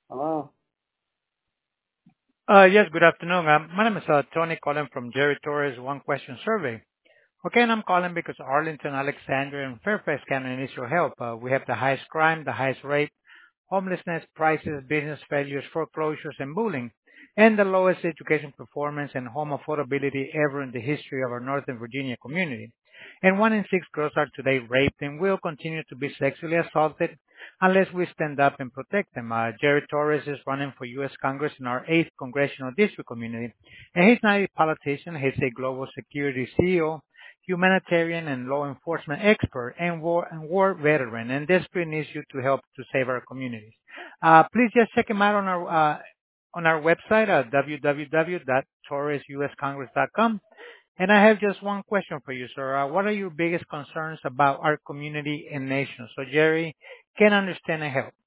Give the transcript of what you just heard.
Hello. Yes, good afternoon. My name is Tony calling from Jerry Torres One Question Survey. Okay, and I'm calling because Arlington, Alexandria, and Fairfax County needs your help. We have the highest crime, the highest rate, homelessness, prices, business failures, foreclosures, and bullying, and the lowest education performance and home affordability ever in the history of our Northern Virginia community. And 1 in 6 girls are today raped and will continue to be sexually assaulted unless we stand up and protect them. Jerry Torres is running for U.S. Congress in our 8th Congressional District community, and he's not a politician. He's a global security CEO, humanitarian and law enforcement expert, and war veteran, and desperately needs you to help to save our communities. Please just check him out on our website at www.torresuscongress.com. And I have just one question for you, sir. What are your biggest concerns about our community and nation? So Jerry can understand and help.